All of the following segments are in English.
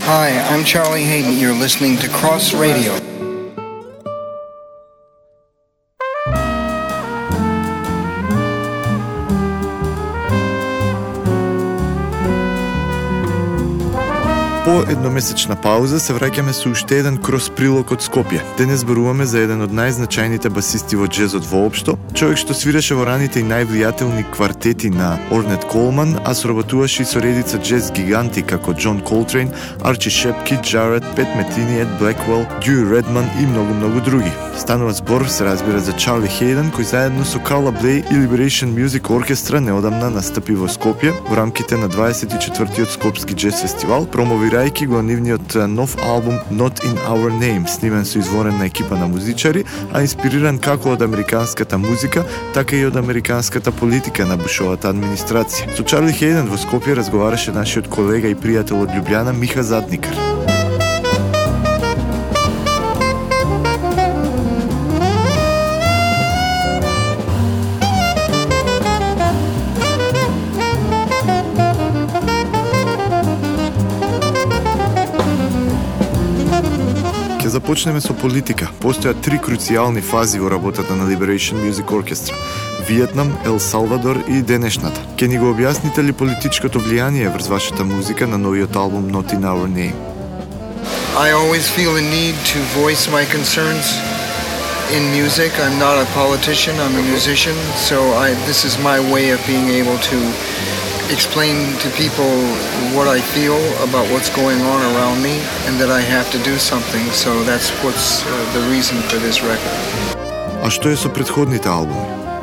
Hi, I'm Charlie Hayden. You're listening to Cross Radio. По едномесечна пауза се враќаме со уште еден крос прилог од Скопје. Денес зборуваме за еден од најзначајните басисти во джезот воопшто, човек што свиреше во раните и највлијателни квартети на Орнет Колман, а соработуваше и со редица джез гиганти како Џон Колтрейн, Арчи Шепки, Джаред, Пет Метини, Ед Блеквел, Дјуи Редман и многу други. Станува збор, се разбира, за Чарли Хейден, кој заедно со Карла Блей и Liberation Music Orchestra неодамна настапи во Скопје во рамките на 24-тиот Скопски джез фестивал, промовирајќи го нивниот нов албум Not in Our Name, снимен со изворена екипа на музичари, а инспириран како од американската музика, така и од американската политика на Бушовата администрација. Со Чарли Хейден во Скопје разговараше нашиот колега и пријател од Љубљана Миха Задникар. Започнеме со политика. Постојат три круцијални фази во работата на Liberation Music Orchestra: Виетнам, Ел Салвадор и денешната. Ке ни го објасните ли политичкото влијание врз вашата музика на новиот албум Not in Our Name? I always feel a need to voice my concerns in music. I'm not a politician, I'm a musician, so this is my way of being able to explain to people what I feel about what's going on around me and that I have to do something, so that's what's the reason for this record. А што е со претходните албуми?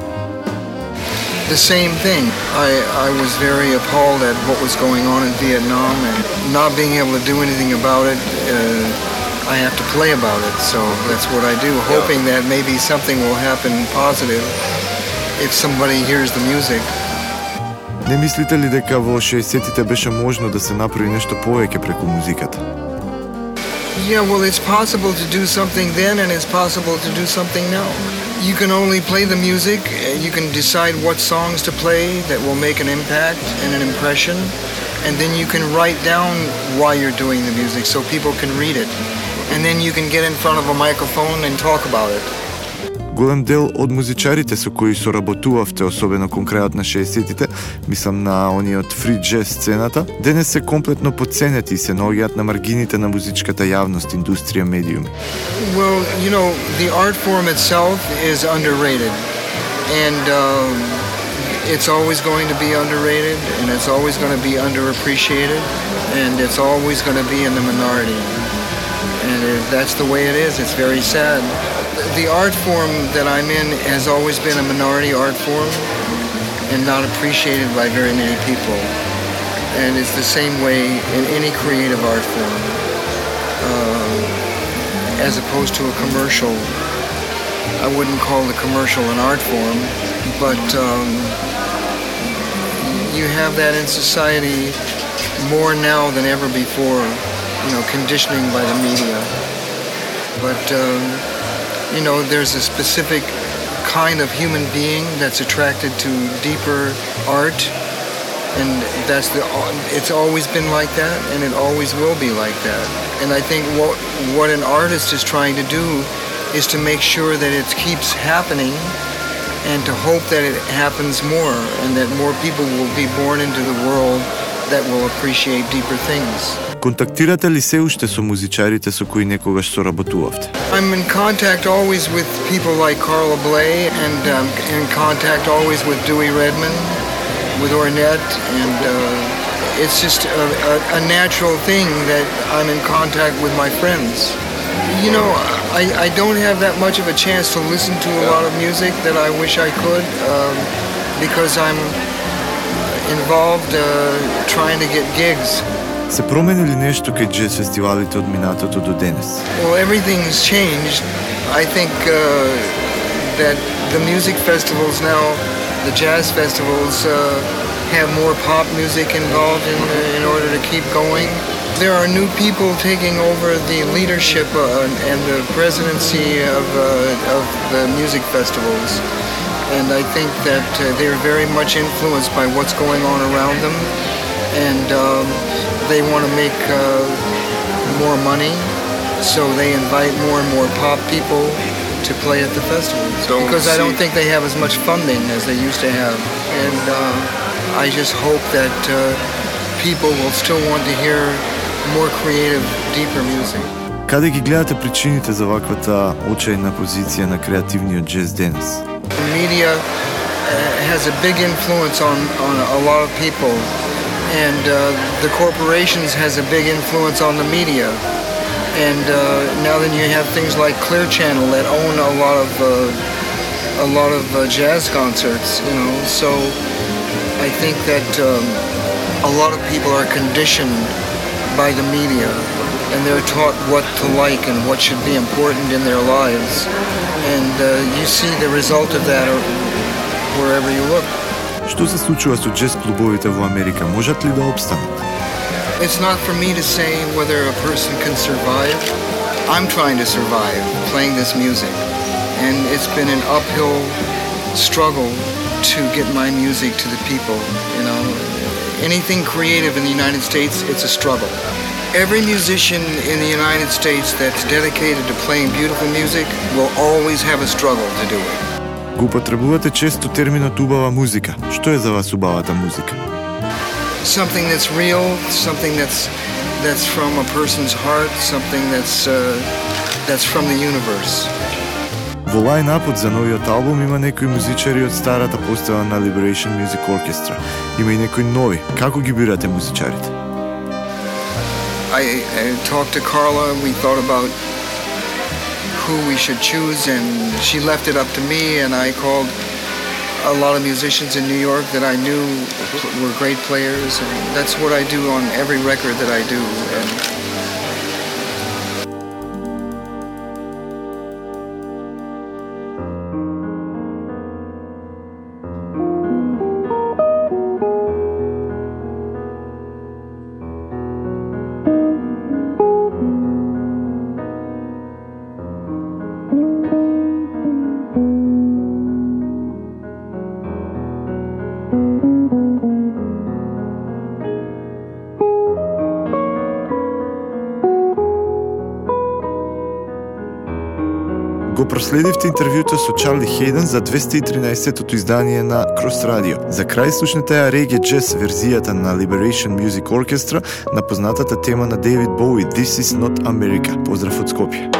The same thing. I was very appalled at what was going on in Vietnam and not being able to do anything about it. I have to play about it, so that's what I do, hoping that maybe something will happen positive if somebody hears the music. Не мислите ли дека во 60-тите беше можно да се направи нешто повеќе преку музиката? Yeah, well, it's possible to do something then and it's possible to do something now. You can only play the music, you can decide what songs to play that will make an impact and an impression, and then you can write down why you're doing the music so people can read it. And then you can get in front of a microphone and talk about it. Голем дел од музичарите со кои соработувавте, особено кон крајот на 60-тите, мислам на ониот фри джез сцената, денес се комплетно подценети и се наоѓаат на маргините на музичката јавност, индустрија, медиуми. Well, you know, the art form itself is underrated. And it's always going to be underrated, and it's always going to be underappreciated, and it's always going to be in the minority. And that's the way it is. It's very sad. The art form that I'm in has always been a minority art form and not appreciated by very many people. And it's the same way in any creative art form, as opposed to a commercial. I wouldn't call the commercial an art form, but you have that in society more now than ever before, you know, conditioning by the media. But you know, there's a specific kind of human being that's attracted to deeper art, and it's always been like that, and it always will be like that. And I think what an artist is trying to do is to make sure that it keeps happening and to hope that it happens more and that more people will be born into the world that will appreciate deeper things. Контактирате ли се уште со музичарите со кои некогаш соработувавте? I'm in contact always with people like Carla Bley and in contact always with Dewey Redman, with Ornette, and it's just a natural thing that I'm in contact with my friends. You know, I don't have that much of a chance to listen to a lot of music that I wish I could because I'm involved trying to get gigs. Се промени ли нешто кај джез фестивалите од минатото до денес? Well, everything's changed. I think that the music festivals now, the jazz festivals, have more pop music involved in order to keep going. There are new people taking over the leadership and the presidency of the music festivals. And I think that they're very much influenced by what's going on around them. And they want to make more money, so they invite more and more pop people to play at the festivals. Because I don't think they have as much funding as they used to have. And I just hope that people will still want to hear more creative, deeper music. Каде ги гледате причините за ваквата очајна позиција на креативниот джез денес? The media has a big influence on a lot of people, and the corporations has a big influence on the media. And now then you have things like Clear Channel that own a lot of jazz concerts, you know. So I think that a lot of people are conditioned by the media, and they're taught what to like and what should be important in their lives. And you see the result of that wherever you look. Што се случува со джез клубовите во Америка? Можат ли да опстанат? It's not for me to say whether a person can survive. I'm trying to survive playing this music, and it's been an uphill struggle to get my music to the people, you know. Anything creative in the United States, it's a struggle. Every musician in the United States that's dedicated to playing beautiful music will always have a struggle to do it. Го употребувате често терминот убава музика. Што е за вас убавата музика? Something that's real, something that's from a person's heart, something that's from the universe. Во лајнапот за новиот албум има некои музичари од старата постава на Liberation Music Orchestra. Има и некои нови. Како ги бирате музичарите? I talked to Carla, we thought about who we should choose, and she left it up to me, and I called a lot of musicians in New York that I knew were great players, and that's what I do on every record that I do. And Го проследивте интервјуто со Чарли Хейден за 213-тото издание на Крос Радио. За крај слушнете ја реге джез верзијата на Liberation Music Orchestra на познатата тема на Дейвид Боуи This is not America. Поздрав од Скопје.